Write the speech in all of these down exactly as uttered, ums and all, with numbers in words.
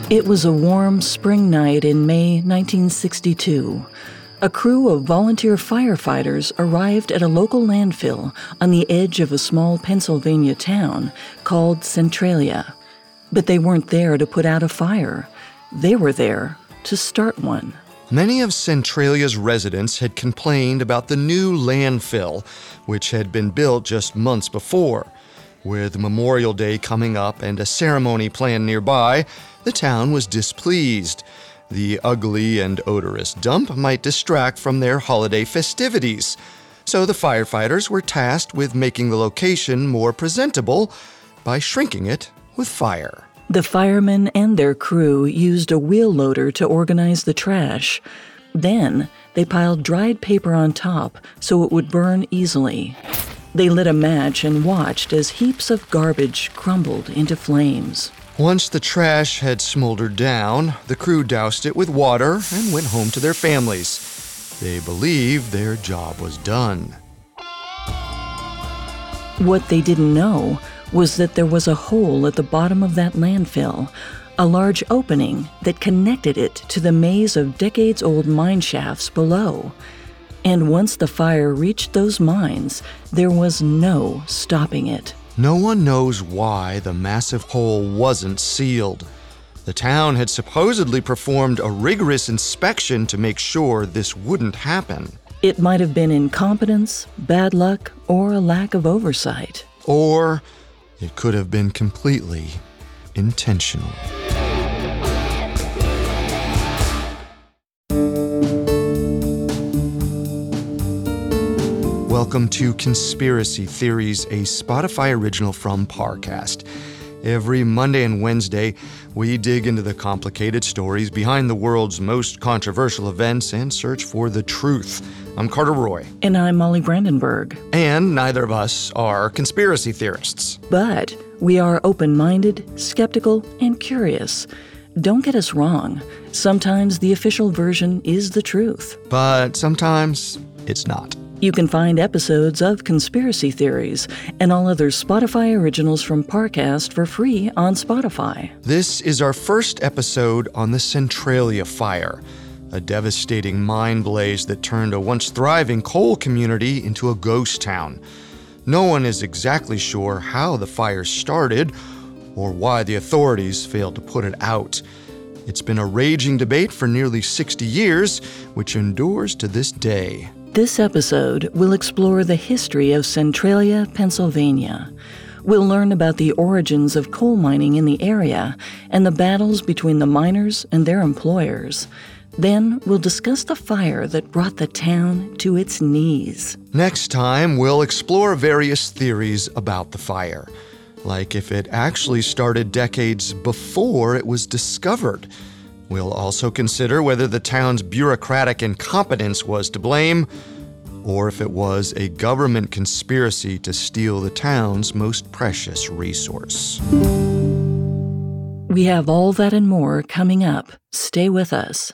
It was a warm spring night in May nineteen sixty-two. A crew of volunteer firefighters arrived at a local landfill on the edge of a small Pennsylvania town called Centralia. But they weren't there to put out a fire. They were there to start one. Many of Centralia's residents had complained about the new landfill, which had been built just months before. With Memorial Day coming up and a ceremony planned nearby, the town was displeased. The ugly and odorous dump might distract from their holiday festivities. So the firefighters were tasked with making the location more presentable by shrinking it with fire. The firemen and their crew used a wheel loader to organize the trash. Then they piled dried paper on top so it would burn easily. They lit a match and watched as heaps of garbage crumbled into flames. Once the trash had smoldered down, the crew doused it with water and went home to their families. They believed their job was done. What they didn't know was that there was a hole at the bottom of that landfill, a large opening that connected it to the maze of decades-old mine shafts below. And once the fire reached those mines, there was no stopping it. No one knows why the massive hole wasn't sealed. The town had supposedly performed a rigorous inspection to make sure this wouldn't happen. It might have been incompetence, bad luck, or a lack of oversight. Or it could have been completely intentional. Welcome to Conspiracy Theories, a Spotify original from Parcast. Every Monday and Wednesday, we dig into the complicated stories behind the world's most controversial events and search for the truth. I'm Carter Roy. And I'm Molly Brandenburg. And neither of us are conspiracy theorists. But we are open-minded, skeptical, and curious. Don't get us wrong. Sometimes the official version is the truth. But sometimes it's not. You can find episodes of Conspiracy Theories and all other Spotify originals from Parcast for free on Spotify. This is our first episode on the Centralia fire, a devastating mine blaze that turned a once thriving coal community into a ghost town. No one is exactly sure how the fire started or why the authorities failed to put it out. It's been a raging debate for nearly sixty years, which endures to this day. This episode will explore the history of Centralia, Pennsylvania. We'll learn about the origins of coal mining in the area and the battles between the miners and their employers. Then we'll discuss the fire that brought the town to its knees. Next time, we'll explore various theories about the fire, like if it actually started decades before it was discovered. We'll also consider whether the town's bureaucratic incompetence was to blame, or if it was a government conspiracy to steal the town's most precious resource. We have all that and more coming up. Stay with us.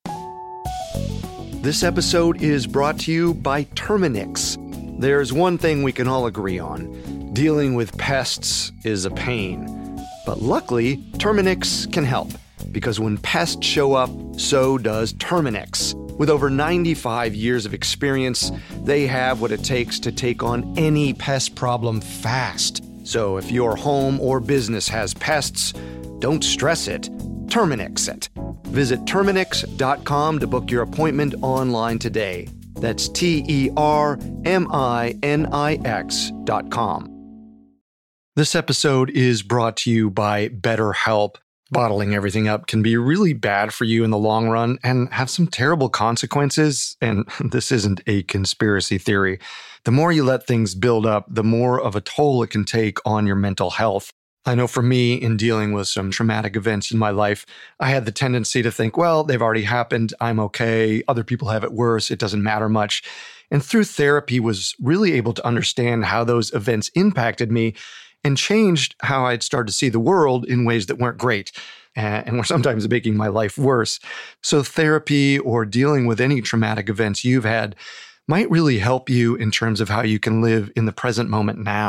This episode is brought to you by Terminix. There's one thing we can all agree on. Dealing with pests is a pain. But luckily, Terminix can help. Because when pests show up, so does Terminix. With over ninety-five years of experience, they have what it takes to take on any pest problem fast. So if your home or business has pests, don't stress it. Terminix it. Visit Terminix dot com to book your appointment online today. That's T E R M I N I X dot com. This episode is brought to you by BetterHelp. Bottling everything up can be really bad for you in the long run and have some terrible consequences. And this isn't a conspiracy theory. The more you let things build up, the more of a toll it can take on your mental health. I know for me, in dealing with some traumatic events in my life, I had the tendency to think, well, they've already happened. I'm okay. Other people have it worse. It doesn't matter much. And through therapy, was really able to understand how those events impacted me and changed how I'd start to see the world in ways that weren't great and were sometimes making my life worse. So therapy or dealing with any traumatic events you've had might really help you in terms of how you can live in the present moment now.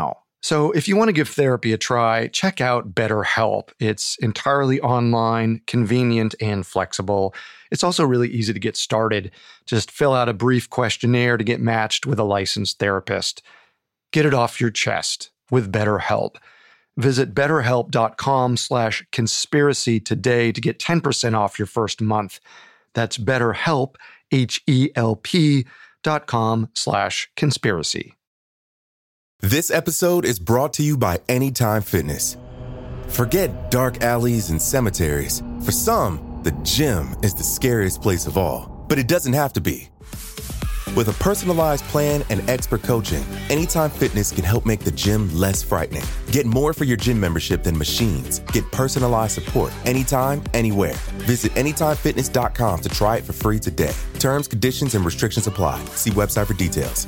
So if you want to give therapy a try, check out BetterHelp. It's entirely online, convenient, and flexible. It's also really easy to get started. Just fill out a brief questionnaire to get matched with a licensed therapist. Get it off your chest with BetterHelp. Visit betterhelp.com slash conspiracy today to get ten percent off your first month. That's BetterHelp, H E L P dot com slash conspiracy. This episode is brought to you by Anytime Fitness. Forget dark alleys and cemeteries. For some, the gym is the scariest place of all, but it doesn't have to be. With a personalized plan and expert coaching, Anytime Fitness can help make the gym less frightening. Get more for your gym membership than machines. Get personalized support anytime, anywhere. Visit anytime fitness dot com to try it for free today. Terms, conditions, and restrictions apply. See website for details.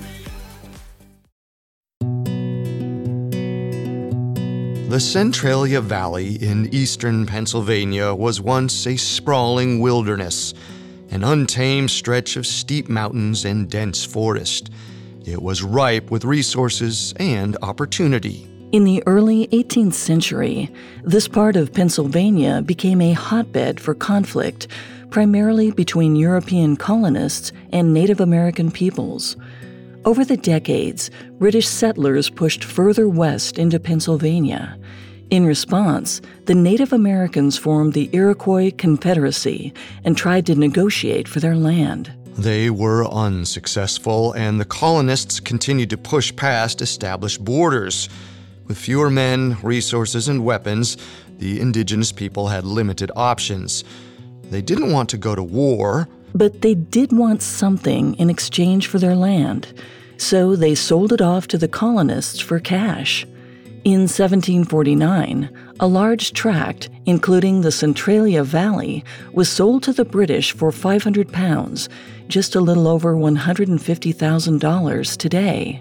The Centralia Valley in eastern Pennsylvania was once a sprawling wilderness, an untamed stretch of steep mountains and dense forest. It was ripe with resources and opportunity. In the early eighteenth century, this part of Pennsylvania became a hotbed for conflict, primarily between European colonists and Native American peoples. Over the decades, British settlers pushed further west into Pennsylvania. In response, the Native Americans formed the Iroquois Confederacy and tried to negotiate for their land. They were unsuccessful, and the colonists continued to push past established borders. With fewer men, resources, and weapons, the indigenous people had limited options. They didn't want to go to war, but they did want something in exchange for their land, so they sold it off to the colonists for cash. In seventeen forty-nine, a large tract, including the Centralia Valley, was sold to the British for five hundred pounds, just a little over one hundred fifty thousand dollars today.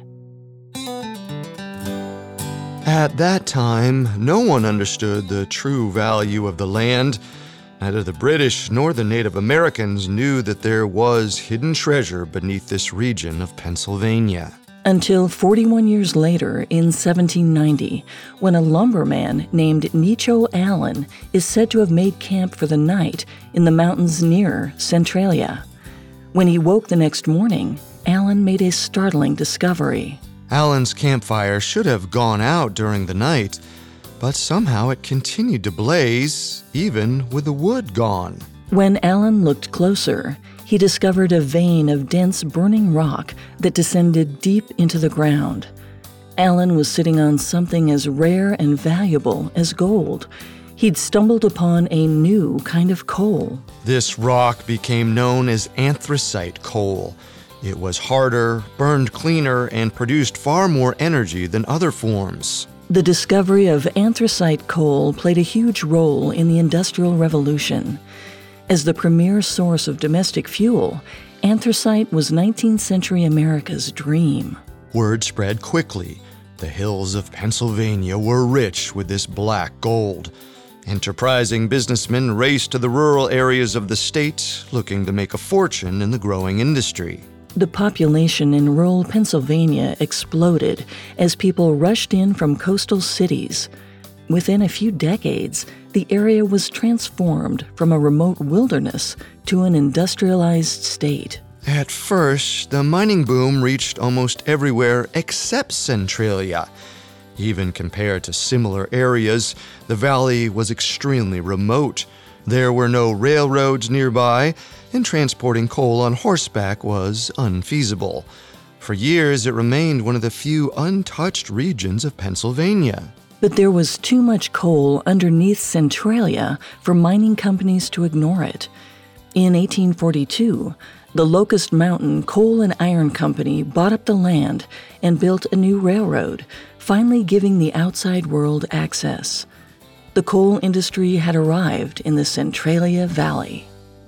At that time, no one understood the true value of the land. Neither the British nor the Native Americans knew that there was hidden treasure beneath this region of Pennsylvania. Until forty-one years later, in seventeen ninety, when a lumberman named Necho Allen is said to have made camp for the night in the mountains near Centralia. When he woke the next morning, Allen made a startling discovery. Allen's campfire should have gone out during the night, but somehow it continued to blaze, even with the wood gone. When Allen looked closer, he discovered a vein of dense burning rock that descended deep into the ground. Allen was sitting on something as rare and valuable as gold. He'd stumbled upon a new kind of coal. This rock became known as anthracite coal. It was harder, burned cleaner, and produced far more energy than other forms. The discovery of anthracite coal played a huge role in the Industrial Revolution. As the premier source of domestic fuel, anthracite was nineteenth century America's dream. Word spread quickly. The hills of Pennsylvania were rich with this black gold. Enterprising businessmen raced to the rural areas of the state, looking to make a fortune in the growing industry. The population in rural Pennsylvania exploded as people rushed in from coastal cities. Within a few decades, the area was transformed from a remote wilderness to an industrialized state. At first, the mining boom reached almost everywhere except Centralia. Even compared to similar areas, the valley was extremely remote. There were no railroads nearby, and transporting coal on horseback was unfeasible. For years, it remained one of the few untouched regions of Pennsylvania. But there was too much coal underneath Centralia for mining companies to ignore it. In eighteen forty-two, the Locust Mountain Coal and Iron Company bought up the land and built a new railroad, finally giving the outside world access. The coal industry had arrived in the Centralia Valley.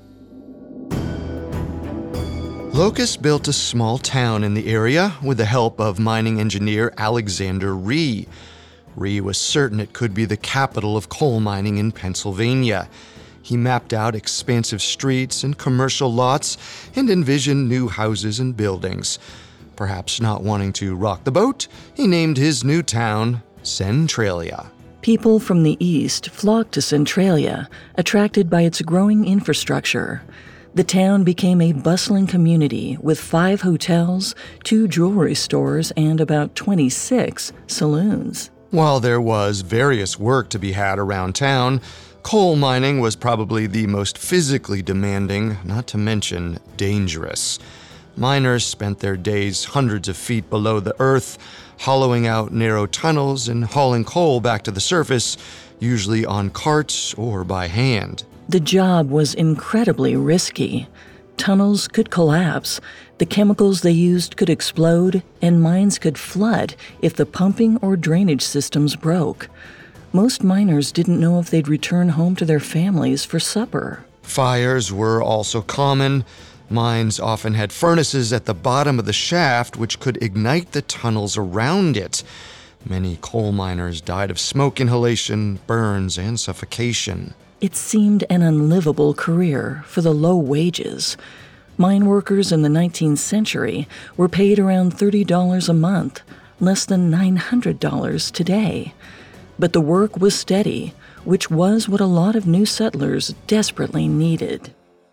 Locust built a small town in the area with the help of mining engineer Alexander Rhee. Rhee was certain it could be the capital of coal mining in Pennsylvania. He mapped out expansive streets and commercial lots and envisioned new houses and buildings. Perhaps not wanting to rock the boat, he named his new town Centralia. People from the east flocked to Centralia, attracted by its growing infrastructure. The town became a bustling community with five hotels, two jewelry stores, and about twenty-six saloons. While there was various work to be had around town, coal mining was probably the most physically demanding, not to mention dangerous. Miners spent their days hundreds of feet below the earth, hollowing out narrow tunnels and hauling coal back to the surface, usually on carts or by hand. The job was incredibly risky. Tunnels could collapse, the chemicals they used could explode, and mines could flood if the pumping or drainage systems broke. Most miners didn't know if they'd return home to their families for supper. Fires were also common. Mines often had furnaces at the bottom of the shaft which could ignite the tunnels around it. Many coal miners died of smoke inhalation, burns, and suffocation. It seemed an unlivable career for the low wages. Mine workers in the nineteenth century were paid around thirty dollars a month, less than nine hundred dollars today. But the work was steady, which was what a lot of new settlers desperately needed.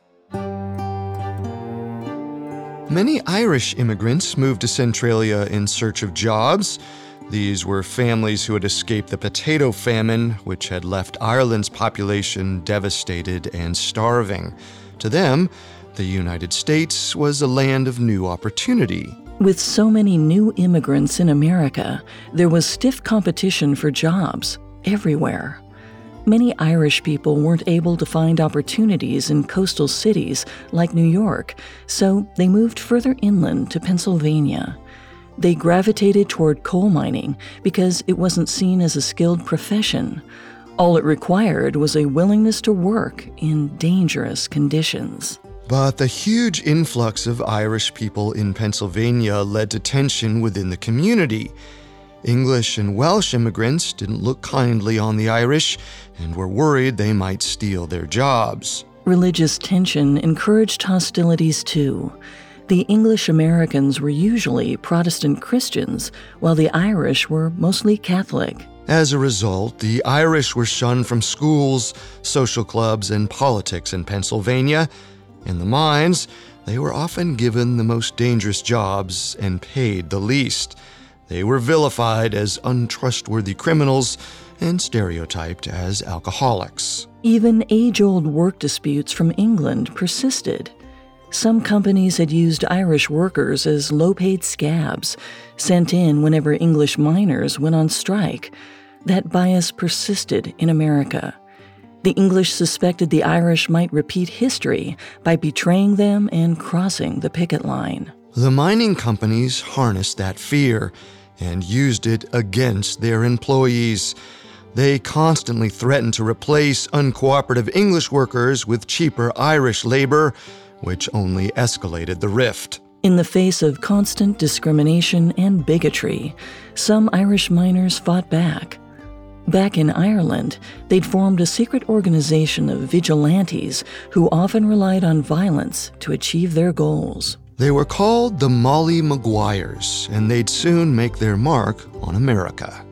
Many Irish immigrants moved to Centralia in search of jobs. These were families who had escaped the potato famine, which had left Ireland's population devastated and starving. To them, the United States was a land of new opportunity. With so many new immigrants in America, there was stiff competition for jobs everywhere. Many Irish people weren't able to find opportunities in coastal cities like New York, so they moved further inland to Pennsylvania. They gravitated toward coal mining because it wasn't seen as a skilled profession. All it required was a willingness to work in dangerous conditions. But the huge influx of Irish people in Pennsylvania led to tension within the community. English and Welsh immigrants didn't look kindly on the Irish and were worried they might steal their jobs. Religious tension encouraged hostilities too. The English Americans were usually Protestant Christians, while the Irish were mostly Catholic. As a result, the Irish were shunned from schools, social clubs, and politics in Pennsylvania. In the mines, they were often given the most dangerous jobs and paid the least. They were vilified as untrustworthy criminals and stereotyped as alcoholics. Even age-old work disputes from England persisted. Some companies had used Irish workers as low-paid scabs, sent in whenever English miners went on strike. That bias persisted in America. The English suspected the Irish might repeat history by betraying them and crossing the picket line. The mining companies harnessed that fear and used it against their employees. They constantly threatened to replace uncooperative English workers with cheaper Irish labor, which only escalated the rift. In the face of constant discrimination and bigotry, some Irish miners fought back. Back in Ireland, they'd formed a secret organization of vigilantes who often relied on violence to achieve their goals. They were called the Molly Maguires, and they'd soon make their mark on America.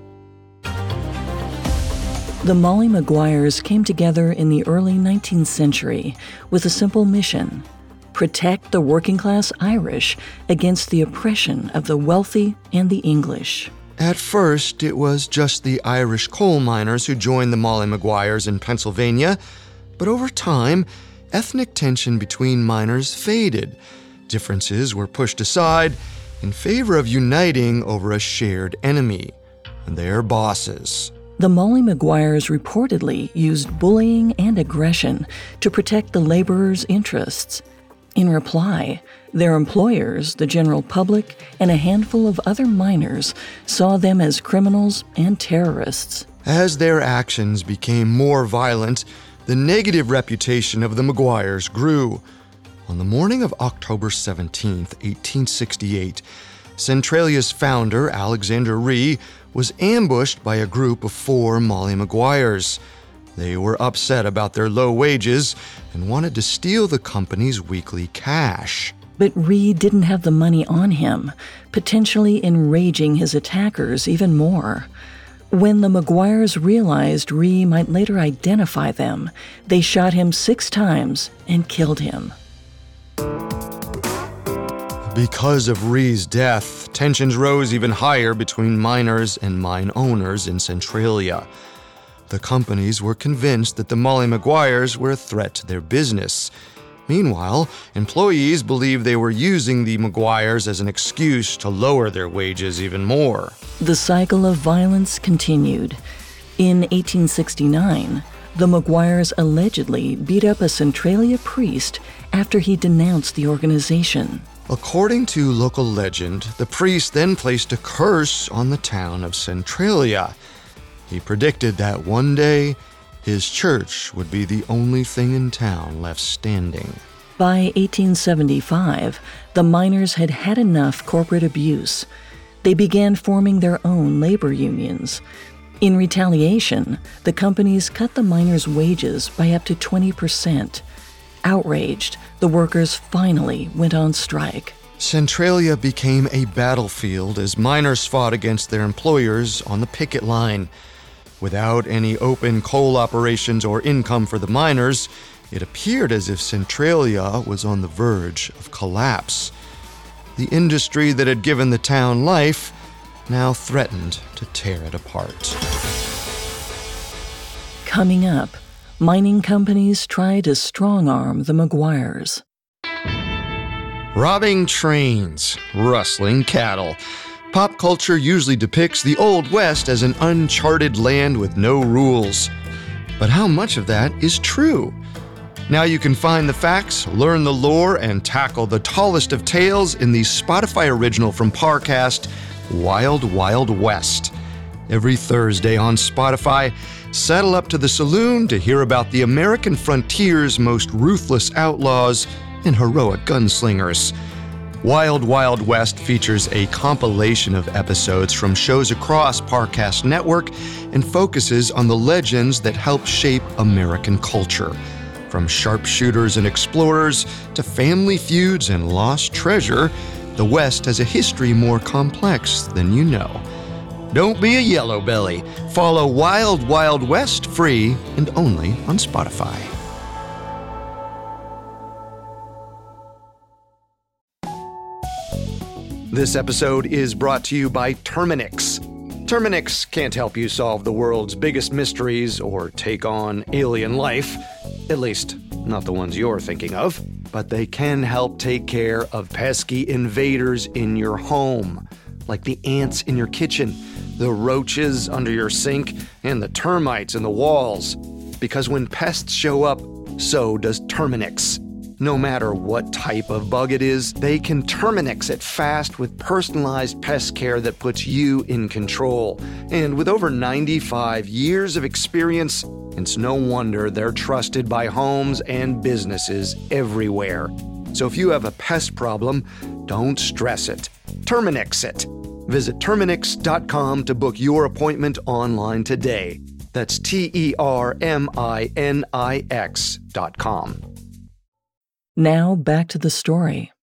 The Molly Maguires came together in the early nineteenth century with a simple mission: protect the working-class Irish against the oppression of the wealthy and the English. At first, it was just the Irish coal miners who joined the Molly Maguires in Pennsylvania, but over time, ethnic tension between miners faded. Differences were pushed aside in favor of uniting over a shared enemy, their bosses. The Molly Maguires reportedly used bullying and aggression to protect the laborers' interests. In reply, their employers, the general public, and a handful of other miners saw them as criminals and terrorists. As their actions became more violent, the negative reputation of the Maguires grew. On the morning of October seventeenth, eighteen sixty-eight, Centralia's founder, Alexander Rhee, was ambushed by a group of four Molly Maguires. They were upset about their low wages and wanted to steal the company's weekly cash. But Rhee didn't have the money on him, potentially enraging his attackers even more. When the McGuires realized Rhee might later identify them, they shot him six times and killed him. Because of Rhee's death, tensions rose even higher between miners and mine owners in Centralia. The companies were convinced that the Molly McGuires were a threat to their business. Meanwhile, employees believed they were using the McGuires as an excuse to lower their wages even more. The cycle of violence continued. In eighteen sixty-nine, the McGuires allegedly beat up a Centralia priest after he denounced the organization. According to local legend, the priest then placed a curse on the town of Centralia. He predicted that one day, his church would be the only thing in town left standing. By eighteen seventy-five, the miners had had enough corporate abuse. They began forming their own labor unions. In retaliation, the companies cut the miners' wages by up to twenty percent. Outraged, the workers finally went on strike. Centralia became a battlefield as miners fought against their employers on the picket line. Without any open coal operations or income for the miners, it appeared as if Centralia was on the verge of collapse. The industry that had given the town life now threatened to tear it apart. Coming up, mining companies try to strong-arm the McGuires. Robbing trains, rustling cattle. Pop culture usually depicts the Old West as an uncharted land with no rules. But how much of that is true? Now you can find the facts, learn the lore, and tackle the tallest of tales in the Spotify original from Parcast, Wild Wild West. Every Thursday on Spotify, saddle up to the saloon to hear about the American frontier's most ruthless outlaws and heroic gunslingers. Wild Wild West features a compilation of episodes from shows across Parcast Network and focuses on the legends that help shape American culture. From sharpshooters and explorers to family feuds and lost treasure, the West has a history more complex than you know. Don't be a yellow belly. Follow Wild Wild West free and only on Spotify. This episode is brought to you by Terminix. Terminix can't help you solve the world's biggest mysteries or take on alien life, at least not the ones you're thinking of, but they can help take care of pesky invaders in your home, like the ants in your kitchen, the roaches under your sink, and the termites in the walls. Because when pests show up, so does Terminix. No matter what type of bug it is, they can Terminix it fast with personalized pest care that puts you in control. And with over ninety-five years of experience, it's no wonder they're trusted by homes and businesses everywhere. So if you have a pest problem, don't stress it. Terminix it. Visit Terminix dot com to book your appointment online today. That's T E R M I N I X dot com. Now back to the story.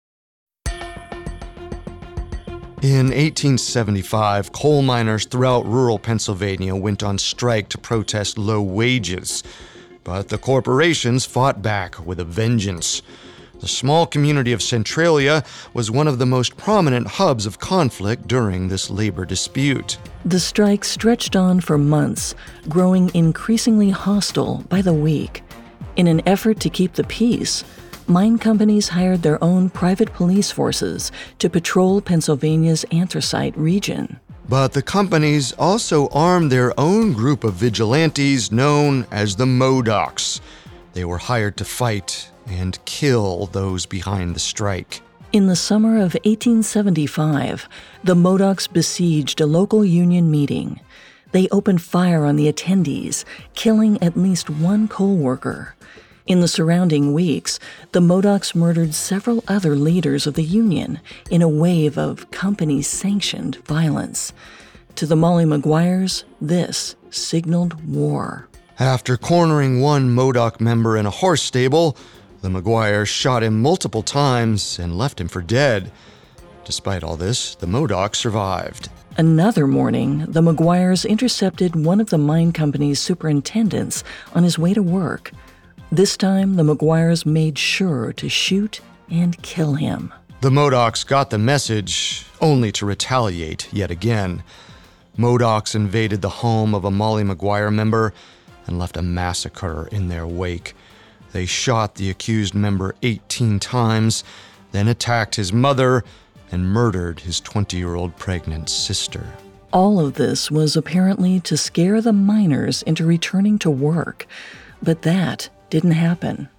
In eighteen seventy-five, coal miners throughout rural Pennsylvania went on strike to protest low wages. But the corporations fought back with a vengeance. The small community of Centralia was one of the most prominent hubs of conflict during this labor dispute. The strike stretched on for months, growing increasingly hostile by the week. In an effort to keep the peace, mine companies hired their own private police forces to patrol Pennsylvania's anthracite region. But the companies also armed their own group of vigilantes known as the Modocs. They were hired to fight and kill those behind the strike. In the summer of eighteen seventy-five, the Modocs besieged a local union meeting. They opened fire on the attendees, killing at least one coal worker. In the surrounding weeks, the Modocs murdered several other leaders of the union in a wave of company-sanctioned violence. To the Molly McGuires, this signaled war. After cornering one Modoc member in a horse stable, The Maguires shot him multiple times and left him for dead. Despite all this, the Modocs survived. Another morning, the Maguires intercepted one of the mine company's superintendents on his way to work. This time, the Maguires made sure to shoot and kill him. The Modocs got the message, only to retaliate yet again. Modocs invaded the home of a Molly Maguire member and left a massacre in their wake. They shot the accused member eighteen times, then attacked his mother and murdered his twenty-year-old pregnant sister. All of this was apparently to scare the miners into returning to work, but that didn't happen.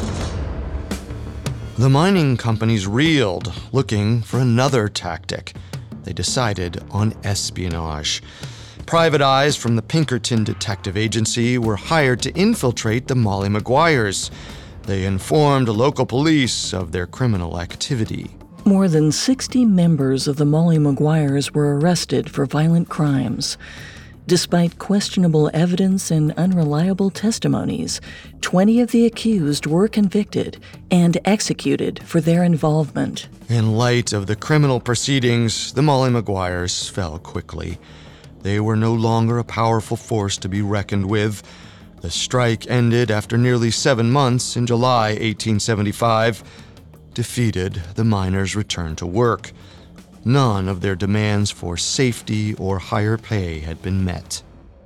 The mining companies reeled, looking for another tactic. They decided on espionage. Private eyes from the Pinkerton Detective Agency were hired to infiltrate the Molly Maguires. They informed local police of their criminal activity. More than sixty members of the Molly Maguires were arrested for violent crimes. Despite questionable evidence and unreliable testimonies, twenty of the accused were convicted and executed for their involvement. In light of the criminal proceedings, the Molly Maguires fell quickly. They were no longer a powerful force to be reckoned with. The strike ended after nearly seven months in July eighteen seventy-five. Defeated, the miners returned to work. None of their demands for safety or higher pay had been met.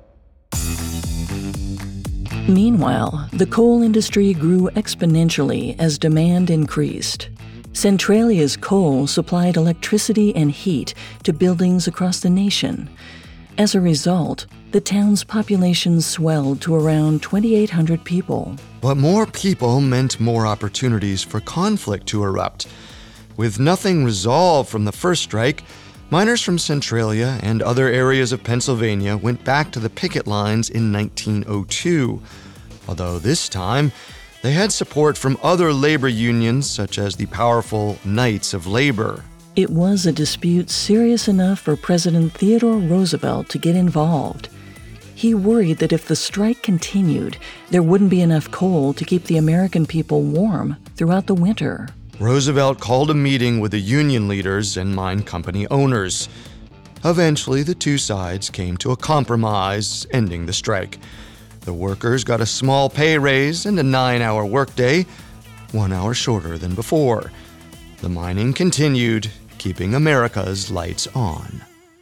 Meanwhile, the coal industry grew exponentially as demand increased. Centralia's coal supplied electricity and heat to buildings across the nation. As a result, the town's population swelled to around twenty-eight hundred people. But more people meant more opportunities for conflict to erupt. With nothing resolved from the first strike, miners from Centralia and other areas of Pennsylvania went back to the picket lines in nineteen oh two. Although this time, they had support from other labor unions such as the powerful Knights of Labor. It was a dispute serious enough for President Theodore Roosevelt to get involved. He worried that if the strike continued, there wouldn't be enough coal to keep the American people warm throughout the winter. Roosevelt called a meeting with the union leaders and mine company owners. Eventually, the two sides came to a compromise, ending the strike. The workers got a small pay raise and a nine-hour workday, one hour shorter than before. The mining continued, keeping America's lights on.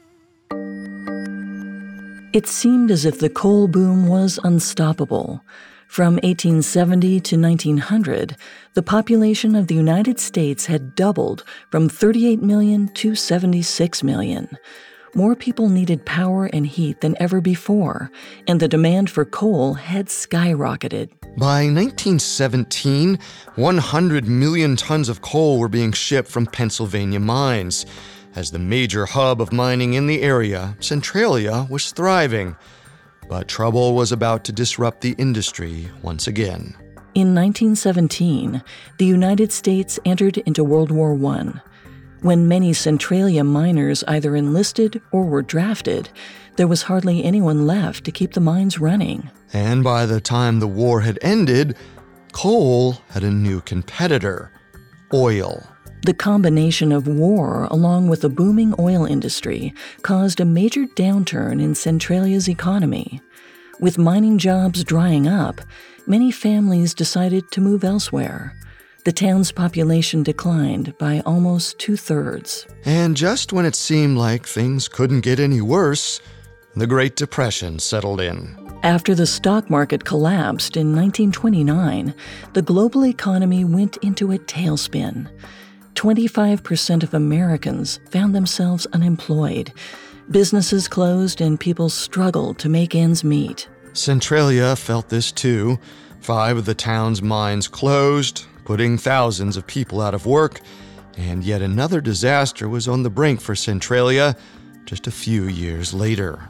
It seemed as if the coal boom was unstoppable. From eighteen seventy to nineteen hundred, the population of the United States had doubled from thirty-eight million to seventy-six million. More people needed power and heat than ever before, and the demand for coal had skyrocketed. By nineteen seventeen, one hundred million tons of coal were being shipped from Pennsylvania mines. As the major hub of mining in the area, Centralia was thriving. But trouble was about to disrupt the industry once again. In nineteen seventeen, the United States entered into World War One. When many Centralia miners either enlisted or were drafted, there was hardly anyone left to keep the mines running. And by the time the war had ended, coal had a new competitor: oil. The combination of war along with the booming oil industry caused a major downturn in Centralia's economy. With mining jobs drying up, many families decided to move elsewhere. The town's population declined by almost two-thirds. And just when it seemed like things couldn't get any worse, the Great Depression settled in. After the stock market collapsed in nineteen twenty-nine, the global economy went into a tailspin. twenty-five percent of Americans found themselves unemployed. Businesses closed and people struggled to make ends meet. Centralia felt this too. Five of the town's mines closed, putting thousands of people out of work, and yet another disaster was on the brink for Centralia just a few years later.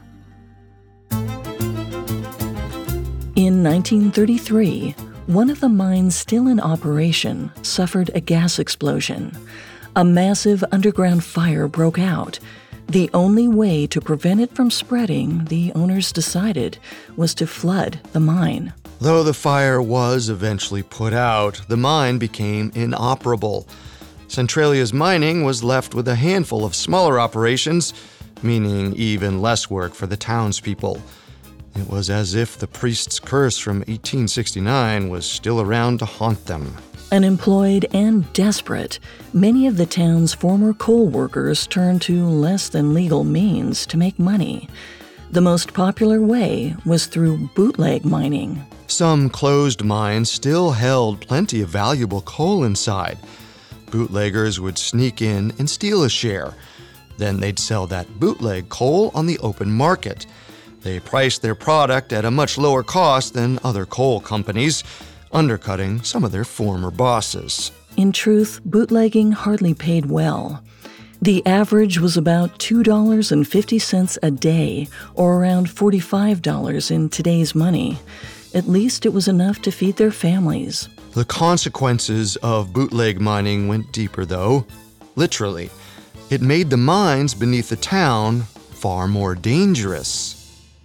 In nineteen thirty-three, one of the mines still in operation suffered a gas explosion. A massive underground fire broke out. The only way to prevent it from spreading, the owners decided, was to flood the mine. Though the fire was eventually put out, the mine became inoperable. Centralia's mining was left with a handful of smaller operations, meaning even less work for the townspeople. It was as if the priest's curse from eighteen sixty-nine was still around to haunt them. Unemployed and desperate, many of the town's former coal workers turned to less than legal means to make money. The most popular way was through bootleg mining. Some closed mines still held plenty of valuable coal inside. Bootleggers would sneak in and steal a share. Then they'd sell that bootleg coal on the open market. They priced their product at a much lower cost than other coal companies, undercutting some of their former bosses. In truth, bootlegging hardly paid well. The average was about two dollars and fifty cents a day, or around forty-five dollars in today's money. At least it was enough to feed their families. The consequences of bootleg mining went deeper, though. Literally. It made the mines beneath the town far more dangerous.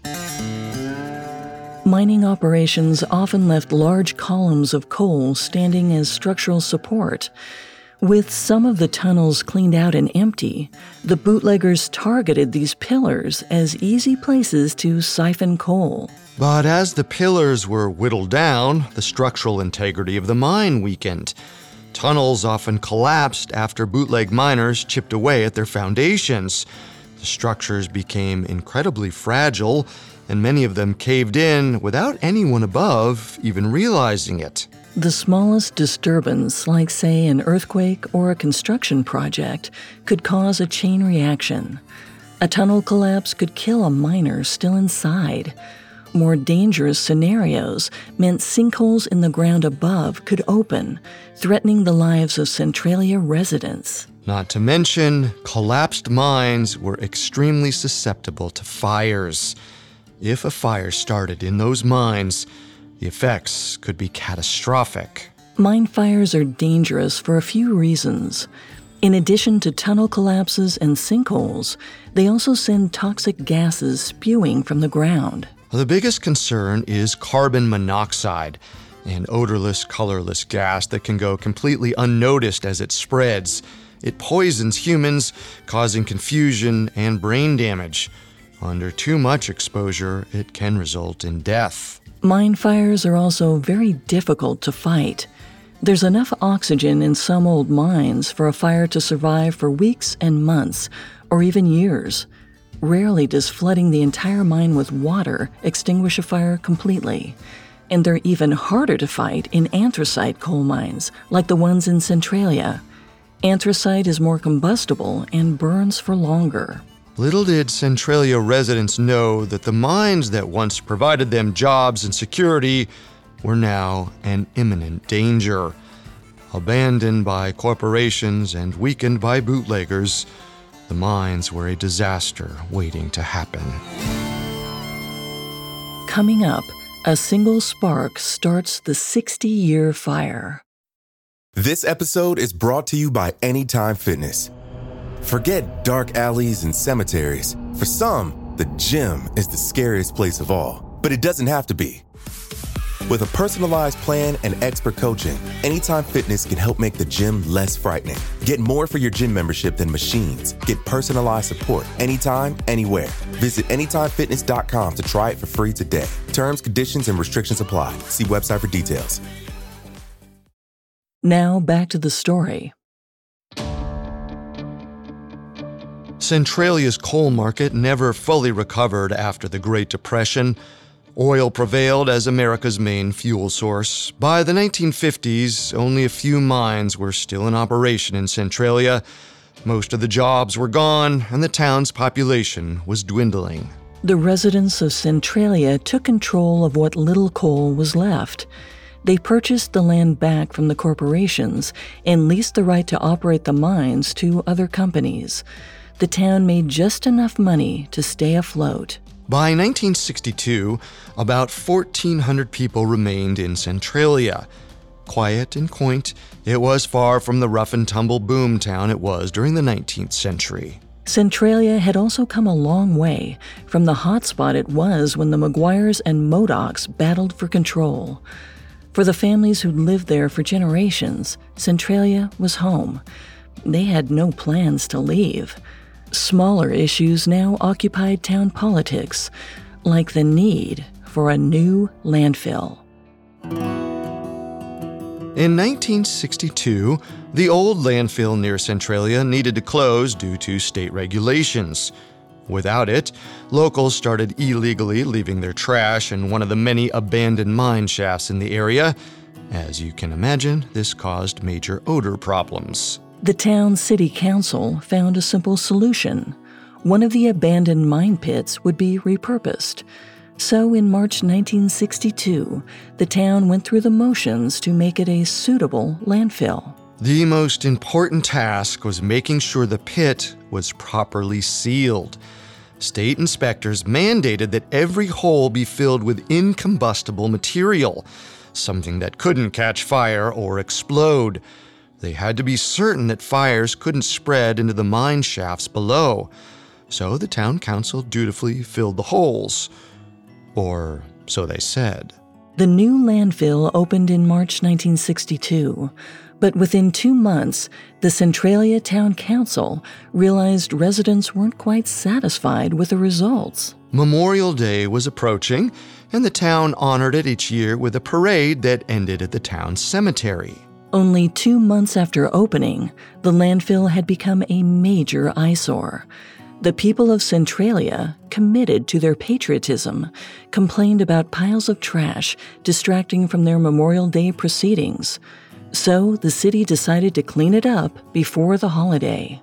Mining operations often left large columns of coal standing as structural support. With some of the tunnels cleaned out and empty, the bootleggers targeted these pillars as easy places to siphon coal. But as the pillars were whittled down, the structural integrity of the mine weakened. Tunnels often collapsed after bootleg miners chipped away at their foundations. The structures became incredibly fragile, and many of them caved in without anyone above even realizing it. The smallest disturbance, like, say, an earthquake or a construction project, could cause a chain reaction. A tunnel collapse could kill a miner still inside. More dangerous scenarios meant sinkholes in the ground above could open, threatening the lives of Centralia residents. Not to mention, collapsed mines were extremely susceptible to fires. If a fire started in those mines, the effects could be catastrophic. Mine fires are dangerous for a few reasons. In addition to tunnel collapses and sinkholes, they also send toxic gases spewing from the ground. The biggest concern is carbon monoxide, an odorless, colorless gas that can go completely unnoticed as it spreads. It poisons humans, causing confusion and brain damage. Under too much exposure, it can result in death. Mine fires are also very difficult to fight. There's enough oxygen in some old mines for a fire to survive for weeks and months, or even years. Rarely does flooding the entire mine with water extinguish a fire completely. And they're even harder to fight in anthracite coal mines, like the ones in Centralia. Anthracite is more combustible and burns for longer. Little did Centralia residents know that the mines that once provided them jobs and security were now an imminent danger. Abandoned by corporations and weakened by bootleggers, the mines were a disaster waiting to happen. Coming up, a single spark starts the sixty-year fire. This episode is brought to you by Anytime Fitness. Forget dark alleys and cemeteries. For some, the gym is the scariest place of all, but it doesn't have to be. With a personalized plan and expert coaching, Anytime Fitness can help make the gym less frightening. Get more for your gym membership than machines. Get personalized support anytime, anywhere. Visit anytime fitness dot com to try it for free today. Terms, conditions, and restrictions apply. See website for details. Now back to the story. Centralia's coal market never fully recovered after the Great Depression. Oil prevailed as America's main fuel source. By the nineteen fifties, only a few mines were still in operation in Centralia. Most of the jobs were gone, and the town's population was dwindling. The residents of Centralia took control of what little coal was left. They purchased the land back from the corporations and leased the right to operate the mines to other companies. The town made just enough money to stay afloat. By nineteen sixty-two, about fourteen hundred people remained in Centralia. Quiet and quaint, it was far from the rough-and-tumble boom town it was during the nineteenth century. Centralia had also come a long way from the hotspot it was when the Maguires and Modocks battled for control. For the families who'd lived there for generations, Centralia was home. They had no plans to leave. Smaller issues now occupied town politics, like the need for a new landfill. In nineteen sixty-two, the old landfill near Centralia needed to close due to state regulations. Without it, locals started illegally leaving their trash in one of the many abandoned mine shafts in the area. As you can imagine, this caused major odor problems. The town's city council found a simple solution. One of the abandoned mine pits would be repurposed. So in March nineteen sixty-two, the town went through the motions to make it a suitable landfill. The most important task was making sure the pit was properly sealed. State inspectors mandated that every hole be filled with incombustible material, something that couldn't catch fire or explode. They had to be certain that fires couldn't spread into the mine shafts below. So the town council dutifully filled the holes. Or so they said. The new landfill opened in March nineteen sixty-two, but within two months, the Centralia Town Council realized residents weren't quite satisfied with the results. Memorial Day was approaching, and the town honored it each year with a parade that ended at the town cemetery. Only two months after opening, the landfill had become a major eyesore. The people of Centralia, committed to their patriotism, complained about piles of trash distracting from their Memorial Day proceedings. So the city decided to clean it up before the holiday.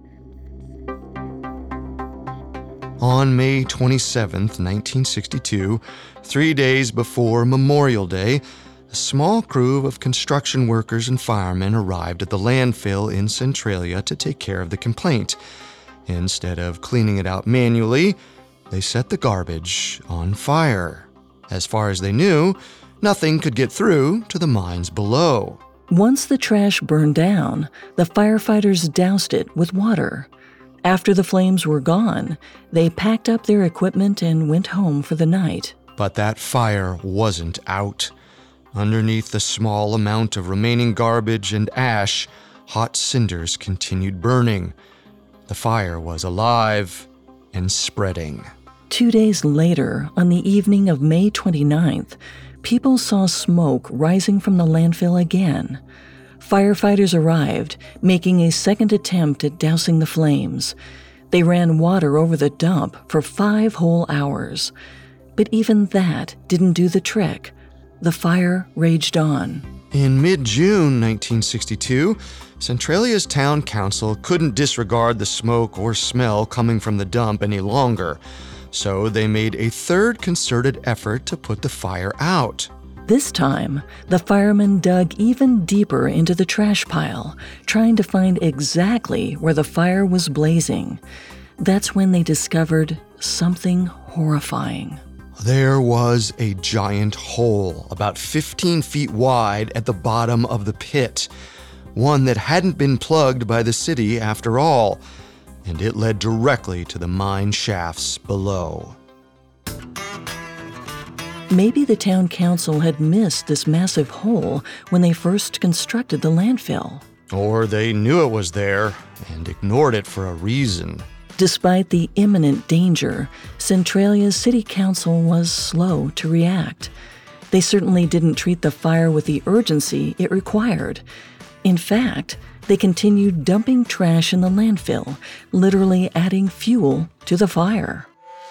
On May twenty-seventh, nineteen sixty-two, three days before Memorial Day, a small crew of construction workers and firemen arrived at the landfill in Centralia to take care of the complaint. Instead of cleaning it out manually, they set the garbage on fire. As far as they knew, nothing could get through to the mines below. Once the trash burned down, the firefighters doused it with water. After the flames were gone, they packed up their equipment and went home for the night. But that fire wasn't out. Underneath the small amount of remaining garbage and ash, hot cinders continued burning. The fire was alive and spreading. Two days later, on the evening of May twenty-ninth, people saw smoke rising from the landfill again. Firefighters arrived, making a second attempt at dousing the flames. They ran water over the dump for five whole hours. But even that didn't do the trick. The fire raged on. In mid-June nineteen sixty-two, Centralia's town council couldn't disregard the smoke or smell coming from the dump any longer, so they made a third concerted effort to put the fire out. This time, the firemen dug even deeper into the trash pile, trying to find exactly where the fire was blazing. That's when they discovered something horrifying. There was a giant hole about fifteen feet wide at the bottom of the pit, one that hadn't been plugged by the city after all, and it led directly to the mine shafts below. Maybe the town council had missed this massive hole when they first constructed the landfill. Or they knew it was there and ignored it for a reason. Despite the imminent danger, Centralia's city council was slow to react. They certainly didn't treat the fire with the urgency it required. In fact, they continued dumping trash in the landfill, literally adding fuel to the fire.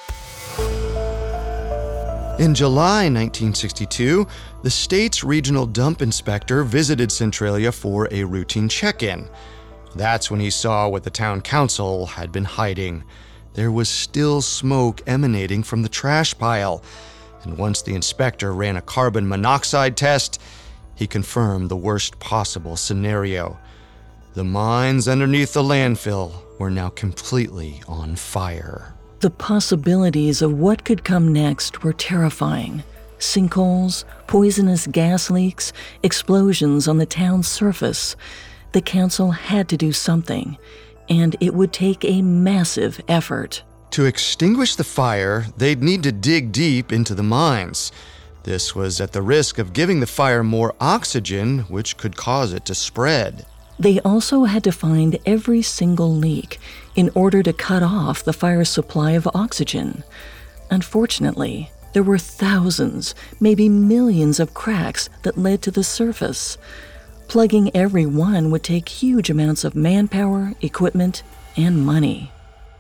In July nineteen sixty-two, the state's regional dump inspector visited Centralia for a routine check-in. That's when he saw what the town council had been hiding. There was still smoke emanating from the trash pile, and once the inspector ran a carbon monoxide test, he confirmed the worst possible scenario. The mines underneath the landfill were now completely on fire. The possibilities of what could come next were terrifying. Sinkholes, poisonous gas leaks, explosions on the town's surface. The council had to do something, and it would take a massive effort. To extinguish the fire, they'd need to dig deep into the mines. This was at the risk of giving the fire more oxygen, which could cause it to spread. They also had to find every single leak in order to cut off the fire's supply of oxygen. Unfortunately, there were thousands, maybe millions of cracks that led to the surface. Plugging every one would take huge amounts of manpower, equipment, and money.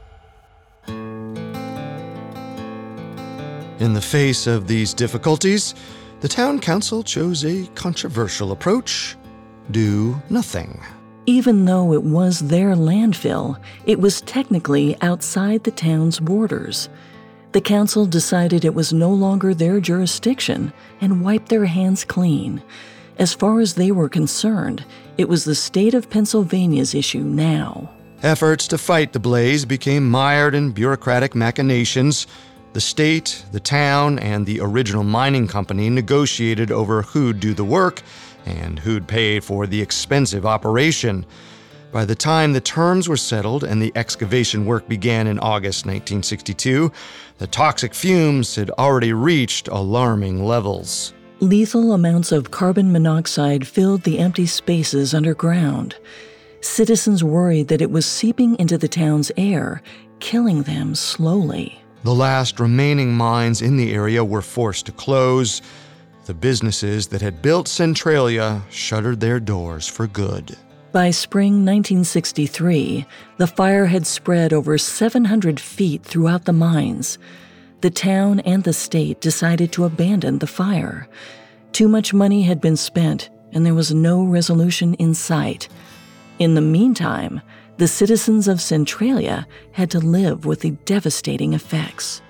In the face of these difficulties, the town council chose a controversial approach: do nothing. Even though it was their landfill, it was technically outside the town's borders. The council decided it was no longer their jurisdiction and wiped their hands clean. As far as they were concerned, it was the state of Pennsylvania's issue now. Efforts to fight the blaze became mired in bureaucratic machinations. The state, the town, and the original mining company negotiated over who'd do the work and who'd pay for the expensive operation. By the time the terms were settled and the excavation work began in August nineteen sixty-two, the toxic fumes had already reached alarming levels. Lethal amounts of carbon monoxide filled the empty spaces underground. Citizens worried that it was seeping into the town's air, killing them slowly. The last remaining mines in the area were forced to close. The businesses that had built Centralia shuttered their doors for good. By spring nineteen sixty-three, the fire had spread over seven hundred feet throughout the mines. The town and the state decided to abandon the fire. Too much money had been spent, and there was no resolution in sight. In the meantime, the citizens of Centralia had to live with the devastating effects.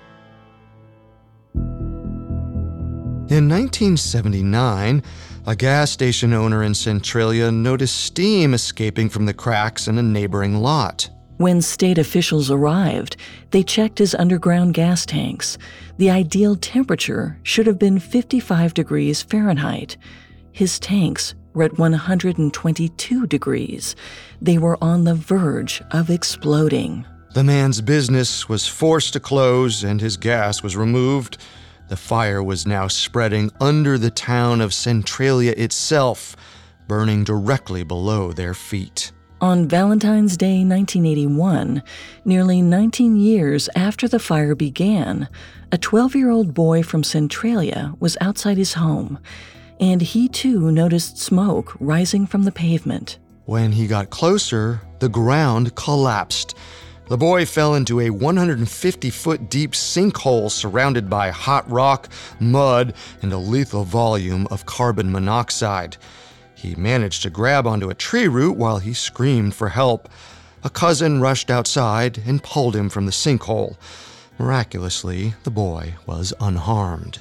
In nineteen seventy-nine, a gas station owner in Centralia noticed steam escaping from the cracks in a neighboring lot. When state officials arrived, they checked his underground gas tanks. The ideal temperature should have been fifty-five degrees Fahrenheit. His tanks were at one hundred twenty-two degrees. They were on the verge of exploding. The man's business was forced to close and his gas was removed. The fire was now spreading under the town of Centralia itself, burning directly below their feet. On Valentine's Day nineteen eighty-one, nearly nineteen years after the fire began, a twelve-year-old boy from Centralia was outside his home, and he too noticed smoke rising from the pavement. When he got closer, the ground collapsed. The boy fell into a one hundred fifty foot deep sinkhole surrounded by hot rock, mud, and a lethal volume of carbon monoxide. He managed to grab onto a tree root while he screamed for help. A cousin rushed outside and pulled him from the sinkhole. Miraculously, the boy was unharmed.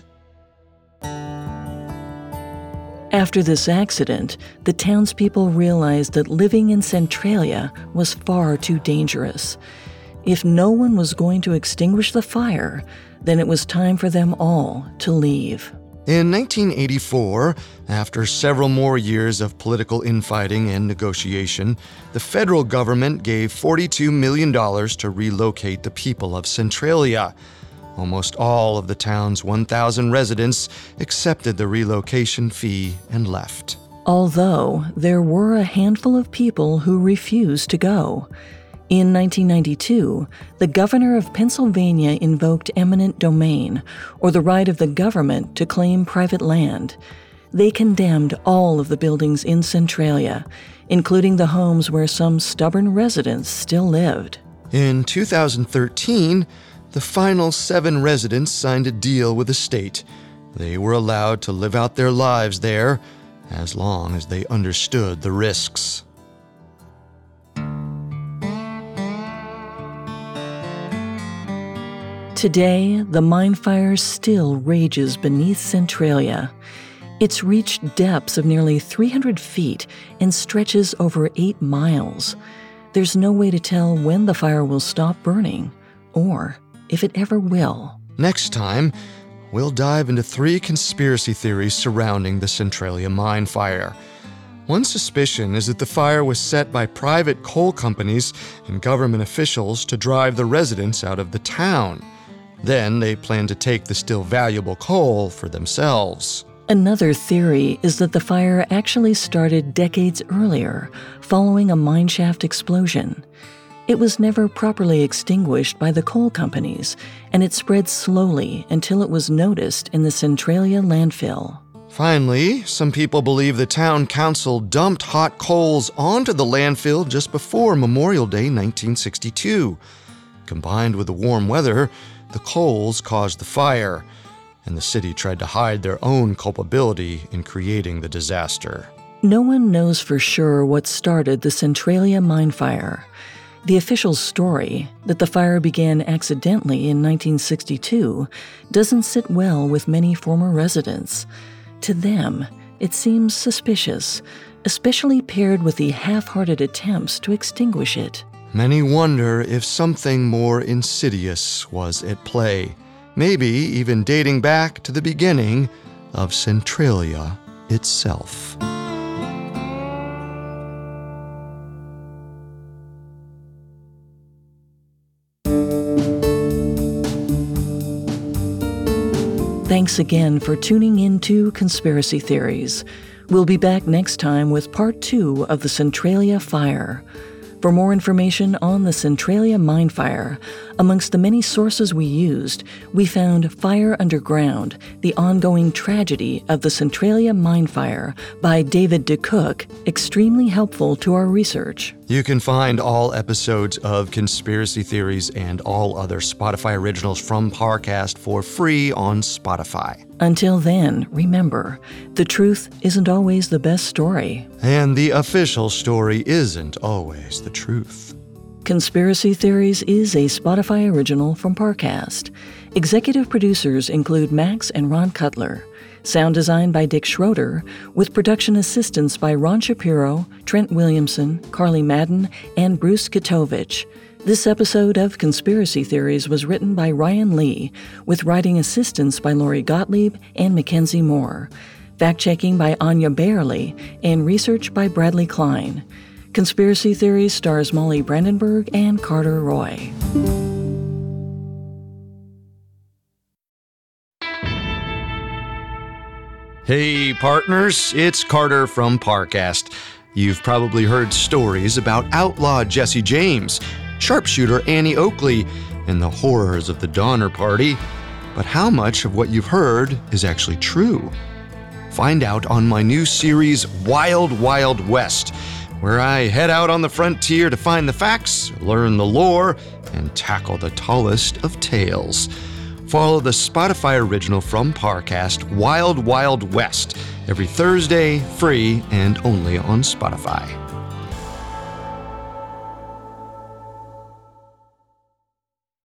After this accident, the townspeople realized that living in Centralia was far too dangerous. If no one was going to extinguish the fire, then it was time for them all to leave. In nineteen eighty-four, after several more years of political infighting and negotiation, the federal government gave forty-two million dollars to relocate the people of Centralia. Almost all of the town's one thousand residents accepted the relocation fee and left. Although there were a handful of people who refused to go. In nineteen ninety-two, the governor of Pennsylvania invoked eminent domain, or the right of the government to claim private land. They condemned all of the buildings in Centralia, including the homes where some stubborn residents still lived. In two thousand thirteen, the final seven residents signed a deal with the state. They were allowed to live out their lives there, as long as they understood the risks. Today, the mine fire still rages beneath Centralia. It's reached depths of nearly three hundred feet and stretches over eight miles. There's no way to tell when the fire will stop burning, or if it ever will. Next time, we'll dive into three conspiracy theories surrounding the Centralia mine fire. One suspicion is that the fire was set by private coal companies and government officials to drive the residents out of the town. Then they plan to take the still valuable coal for themselves. Another theory is that the fire actually started decades earlier, following a mineshaft explosion. It was never properly extinguished by the coal companies, and it spread slowly until it was noticed in the Centralia landfill. Finally, some people believe the town council dumped hot coals onto the landfill just before Memorial Day nineteen sixty-two. Combined with the warm weather, the coals caused the fire, and the city tried to hide their own culpability in creating the disaster. No one knows for sure what started the Centralia mine fire. The official story, that the fire began accidentally in nineteen sixty-two, doesn't sit well with many former residents. To them, it seems suspicious, especially paired with the half-hearted attempts to extinguish it. Many wonder if something more insidious was at play, maybe even dating back to the beginning of Centralia itself. Thanks again for tuning in to Conspiracy Theories. We'll be back next time with part two of the Centralia fire. For more information on the Centralia mine fire, amongst the many sources we used, we found Fire Underground, the ongoing tragedy of the Centralia mine fire by David DeCook, extremely helpful to our research. You can find all episodes of Conspiracy Theories and all other Spotify originals from Parcast for free on Spotify. Until then, remember, the truth isn't always the best story. And the official story isn't always the truth. Conspiracy Theories is a Spotify original from Parcast. Executive producers include Max and Ron Cutler. Sound design by Dick Schroeder, with production assistance by Ron Shapiro, Trent Williamson, Carly Madden, and Bruce Kitovich. This episode of Conspiracy Theories was written by Ryan Lee, with writing assistance by Lori Gottlieb and Mackenzie Moore, fact-checking by Anya Bayerly, and research by Bradley Klein. Conspiracy Theories stars Molly Brandenburg and Carter Roy. Hey, partners, it's Carter from Parcast. You've probably heard stories about outlaw Jesse James, sharpshooter Annie Oakley, and the horrors of the Donner Party. But how much of what you've heard is actually true? Find out on my new series, Wild Wild West, where I head out on the frontier to find the facts, learn the lore, and tackle the tallest of tales. Follow the Spotify original from Parcast, Wild Wild West, every Thursday, free and only on Spotify.